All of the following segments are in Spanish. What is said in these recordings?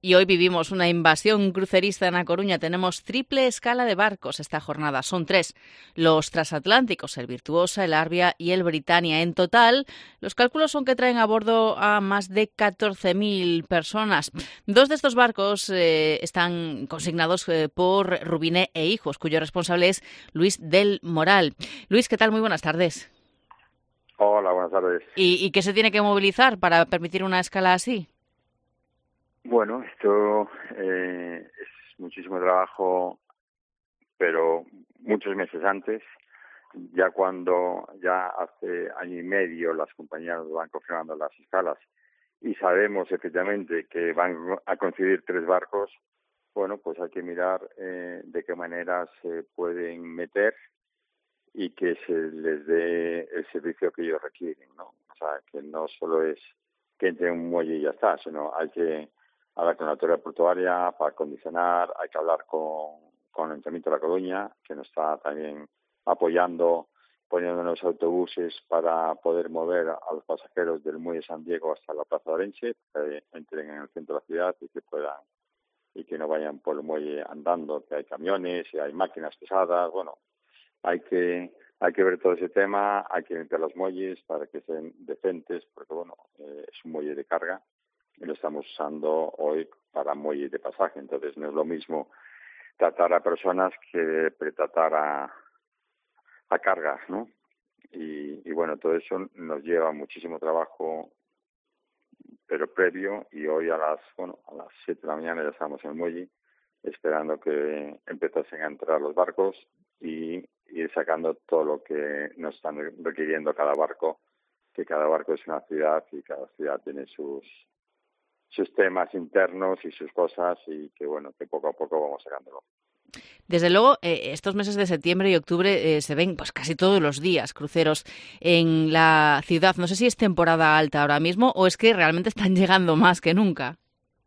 Y hoy vivimos una invasión crucerista en A Coruña. Tenemos triple escala de barcos esta jornada. Son 3. Los transatlánticos, el Virtuosa, el Arbia y el Britannia. En total, los cálculos son que traen a bordo a más de 14.000 personas. 2 de estos barcos están consignados por Rubiné e Hijos, cuyo responsable es Luis del Moral. Luis, ¿qué tal? Muy buenas tardes. Hola, buenas tardes. ¿Y qué se tiene que movilizar para permitir una escala así? Bueno, esto es muchísimo trabajo, pero muchos meses antes, ya cuando ya hace año y medio las compañías nos van confirmando las escalas y sabemos efectivamente que van a coincidir 3 barcos, bueno, pues hay que mirar de qué manera se pueden meter y que se les dé el servicio que ellos requieren, ¿no? O sea, que no solo es que entre un muelle y ya está, sino hay que hablar con la autoridad portuaria para acondicionar, hay que hablar con el Ayuntamiento de La Coruña, que nos está también apoyando, poniéndonos autobuses para poder mover a los pasajeros del muelle San Diego hasta la Plaza de Orense, que entren en el centro de la ciudad y que puedan y que no vayan por el muelle andando, que hay camiones, y hay máquinas pesadas, bueno, hay que ver todo ese tema, hay que limpiar los muelles para que estén decentes, porque bueno, es un muelle de carga y lo estamos usando hoy para muelles de pasaje, entonces no es lo mismo tratar a personas que tratar a cargas, ¿no? Y bueno, todo eso nos lleva muchísimo trabajo, pero previo, y hoy a las 7 de la mañana ya estamos en el muelle esperando que empiecen a entrar los barcos y ir sacando todo lo que nos están requiriendo cada barco, que cada barco es una ciudad y cada ciudad tiene sus temas internos y sus cosas y que bueno, que poco a poco vamos sacándolo. Desde luego, estos meses de septiembre y octubre se ven pues casi todos los días cruceros en la ciudad. No sé si es temporada alta ahora mismo o es que realmente están llegando más que nunca.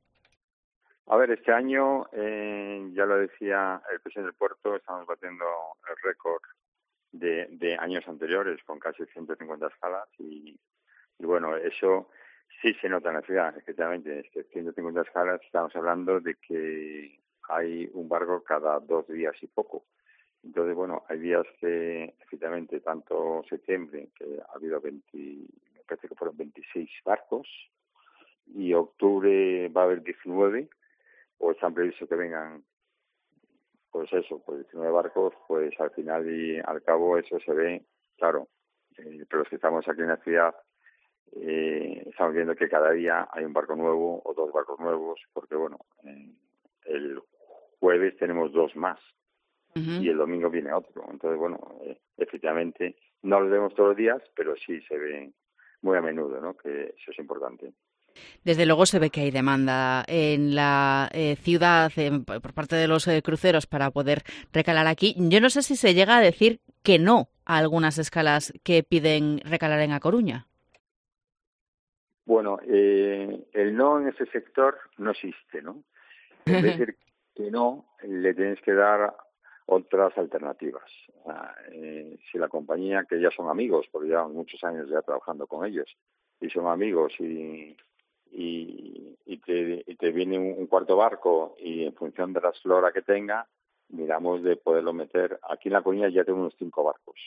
A ver, este año, ya lo decía el presidente del puerto, estamos batiendo el récord de años anteriores con casi 150 escalas y bueno, eso sí se nota en la ciudad, efectivamente, es que 150 escalas estamos hablando de que hay un barco cada 2 días y poco. Entonces, bueno, hay días que efectivamente, tanto septiembre, que ha habido me parece que fueron 26 barcos, y octubre va a haber 19, o están previsto que vengan, pues 19 barcos, pues al final y al cabo eso se ve, claro, pero los que estamos aquí en la ciudad estamos viendo que cada día hay un barco nuevo o 2 barcos nuevos, porque bueno, el jueves tenemos 2 más y el domingo viene otro, entonces bueno, efectivamente no los vemos todos los días, pero sí se ve muy a menudo, ¿no? Que eso es importante. Desde luego se ve que hay demanda en la ciudad por parte de los cruceros para poder recalar aquí. Yo no sé si se llega a decir que no a algunas escalas que piden recalar en A Coruña. Bueno, el no en ese sector no existe, ¿no? En vez de decir que no, le tienes que dar otras alternativas. Si la compañía, que ya son amigos, porque llevan muchos años ya trabajando con ellos, y son amigos y te viene un cuarto barco y en función de la flora que tenga, miramos de poderlo meter. Aquí en La Coruña ya tengo unos 5 barcos.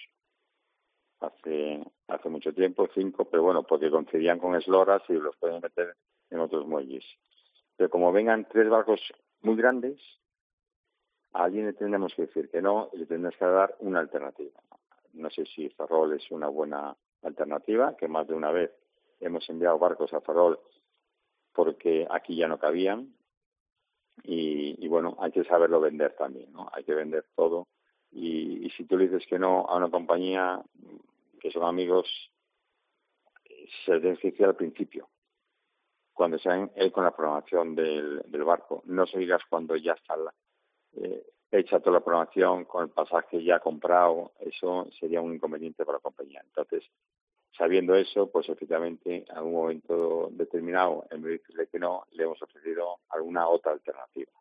Hace mucho tiempo, 5, pero bueno, porque coincidían con esloras y los pueden meter en otros muelles. Pero como vengan 3 barcos muy grandes, a alguien le tendremos que decir que no y le tendremos que dar una alternativa. No sé si Ferrol es una buena alternativa, que más de una vez hemos enviado barcos a Ferrol porque aquí ya no cabían y bueno, hay que saberlo vender también, ¿no? Hay que vender todo y si tú le dices que no a una compañía que son amigos, se les dice al principio, cuando sean él con la programación del barco. No se digas cuando ya está hecha toda la programación, con el pasaje ya comprado, eso sería un inconveniente para la compañía. Entonces, sabiendo eso, pues efectivamente, en algún momento determinado, en vez de decirle que no, le hemos ofrecido alguna otra alternativa.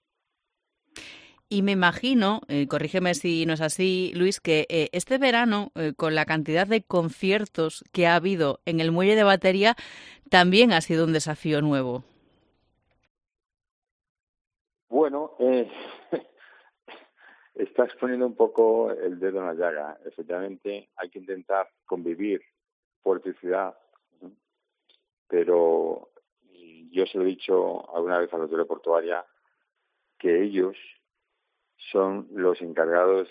Y me imagino, corrígeme si no es así, Luis, que este verano, con la cantidad de conciertos que ha habido en el muelle de Batería, también ha sido un desafío nuevo. Bueno, estás poniendo un poco el dedo en la llaga. Efectivamente, hay que intentar convivir puerto y ciudad, ¿no? Pero yo se lo he dicho alguna vez a la autoridad portuaria que ellos son los encargados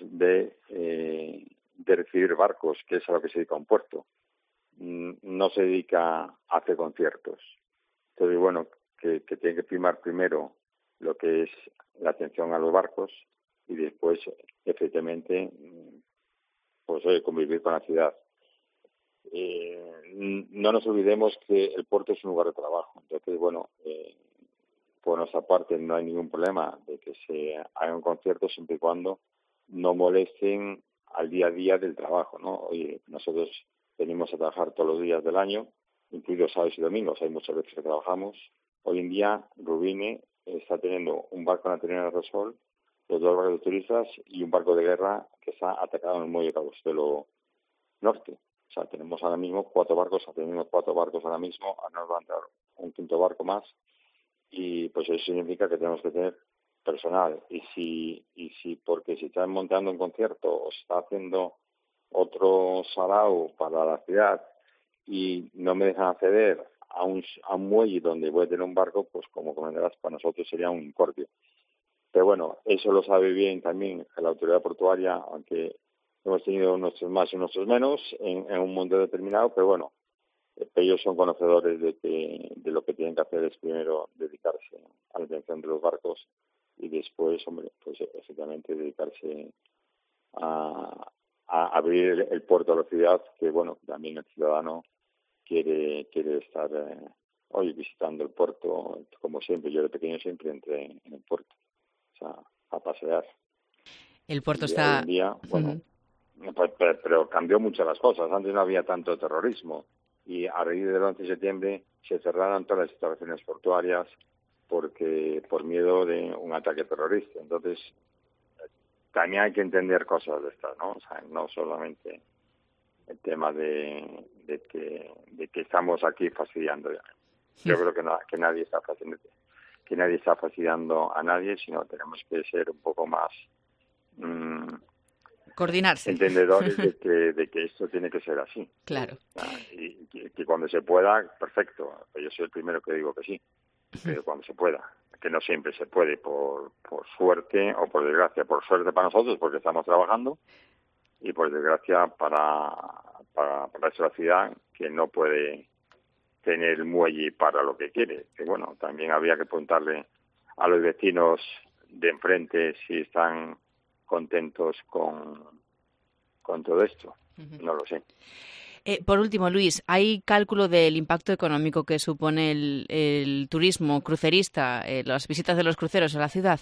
de recibir barcos, que es a lo que se dedica un puerto. No se dedica a hacer conciertos. Entonces, bueno, que tiene que primar primero lo que es la atención a los barcos y después, efectivamente, pues convivir con la ciudad. No nos olvidemos que el puerto es un lugar de trabajo. Entonces, bueno, por nuestra parte no hay ningún problema de que se haga un concierto siempre y cuando no molesten al día a día del trabajo, ¿no? Oye, nosotros venimos a trabajar todos los días del año, incluidos sábados y domingos, hay muchas veces que trabajamos. Hoy en día Rubine está teniendo un barco en la Terminal de Resol, los dos barcos de turistas y un barco de guerra que está atacado en el muelle de Cabostelo Norte. O sea, tenemos ahora mismo 4 barcos, tenemos 4 barcos ahora mismo, ahora nos va a entrar un quinto barco más y pues eso significa que tenemos que tener personal y si porque si están montando un concierto o se está haciendo otro sarao para la ciudad y no me dejan acceder a un muelle donde voy a tener un barco, pues como comentarás, para nosotros sería un incordio. Pero bueno, eso lo sabe bien también la autoridad portuaria, aunque hemos tenido nuestros más y nuestros menos en un mundo determinado, pero bueno, ellos son conocedores de lo que tienen que hacer es primero dedicarse a la atención de los barcos y después, hombre, pues efectivamente dedicarse a abrir el puerto a la ciudad, que bueno, también el ciudadano quiere estar hoy visitando el puerto, como siempre. Yo de pequeño siempre entré en el puerto, o sea, a pasear. El puerto Y hoy en está... día, bueno, pero cambió mucho las cosas. Antes no había tanto terrorismo y a raíz del 11 de septiembre se cerraron todas las instalaciones portuarias por miedo de un ataque terrorista. Entonces, también hay que entender cosas de estas, ¿no? O sea, no solamente el tema de que estamos aquí fastidiando. Yo creo que nadie está fastidiando a nadie, sino tenemos que ser un poco más coordinarse. Entendedores de que esto tiene que ser así. Claro. Y que cuando se pueda, perfecto. Yo soy el primero que digo que sí, pero cuando se pueda. Que no siempre se puede, por suerte o por desgracia. Por suerte para nosotros, porque estamos trabajando, y por desgracia para esa ciudad que no puede tener el muelle para lo que quiere. Que bueno, también había que preguntarle a los vecinos de enfrente si están contentos con todo esto. No lo sé. Por último, Luis, ¿hay cálculo del impacto económico que supone el turismo crucerista, las visitas de los cruceros a la ciudad?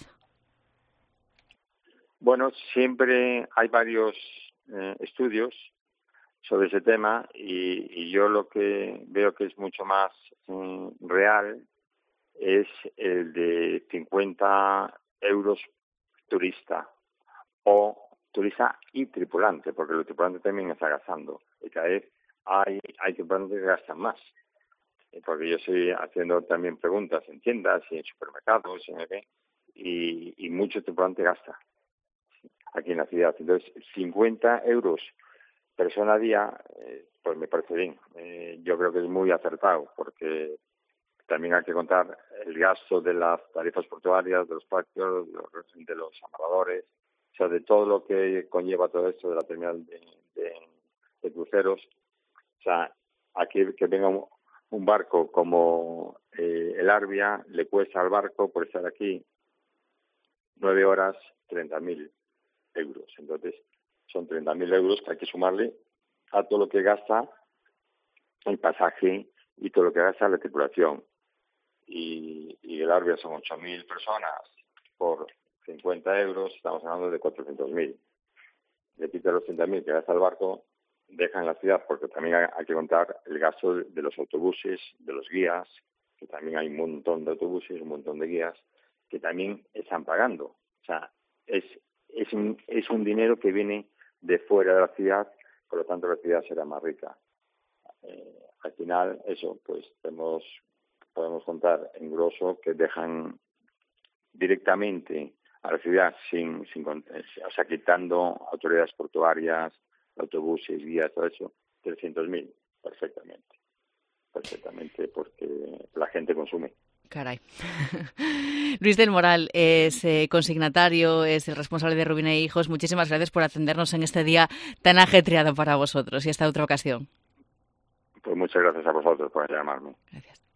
Bueno, siempre hay varios estudios sobre ese tema y yo lo que veo que es mucho más real es el de 50 euros turista o turista y tripulante, porque el tripulante también está gastando y cada vez hay tripulantes que gastan más, porque yo estoy haciendo también preguntas en tiendas y en supermercados y mucho tripulante gasta aquí en la ciudad. Entonces, 50 euros persona a día, pues me parece bien. Yo creo que es muy acertado, porque también hay que contar el gasto de las tarifas portuarias, de los patios, de los amarradores, o sea, de todo lo que conlleva todo esto de la terminal de cruceros. O sea, aquí que venga un barco como el Arbia, le cuesta al barco por estar aquí 9 horas 30.000 euros. Entonces, son 30.000 euros que hay que sumarle a todo lo que gasta el pasaje y todo lo que gasta la tripulación. Y el Arbia son 8.000 personas por 50 euros, estamos hablando de 400.000. Le quita los 30.000 que gasta el barco, dejan la ciudad, porque también hay que contar el gasto de los autobuses, de los guías, que también hay un montón de autobuses, un montón de guías, que también están pagando. O sea, es un dinero que viene de fuera de la ciudad, por lo tanto la ciudad será más rica. Al final, eso, pues podemos contar en grosso que dejan directamente a la ciudad o sea, quitando autoridades portuarias, autobuses, guías, todo eso, 300.000, perfectamente, porque la gente consume. Caray. Luis del Moral es consignatario, es el responsable de Rubina e Hijos. Muchísimas gracias por atendernos en este día tan ajetreado para vosotros y esta otra ocasión. Pues muchas gracias a vosotros por llamarme. Gracias.